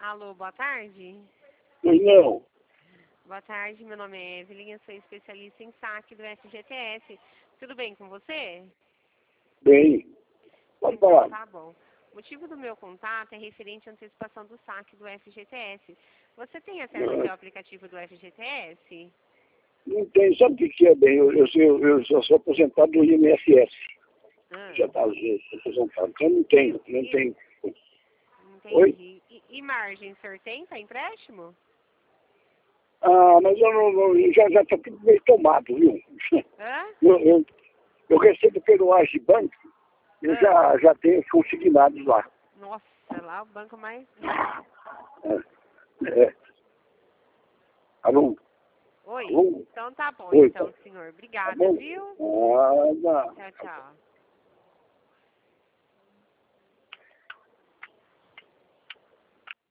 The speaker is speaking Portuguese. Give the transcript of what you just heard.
Alô, boa tarde. Pois não. Boa tarde, meu nome é Evelyn, eu sou especialista em saque do FGTS. Tudo bem com você? Bem. Pode Então, falar. tá bom. O motivo do meu contato é referente à antecipação do saque do FGTS. Você tem acesso aqui ao aplicativo do FGTS? Não tem. Sabe o que é, bem? Eu sou aposentado do INSS. Já está aposentado. Então não tenho. Não tenho. Oi? Entendi. E margem, o senhor tem para empréstimo? Ah, mas já está tudo meio tomado, viu? Hã? Eu recebo pelo Agibank, eu já tenho consignados lá. Nossa, lá o banco mais... É. Alô? Oi? Alô? Então tá bom, Oi, então, tá senhor. tá Obrigada, bom? viu? Ah, não. Tchau, tchau.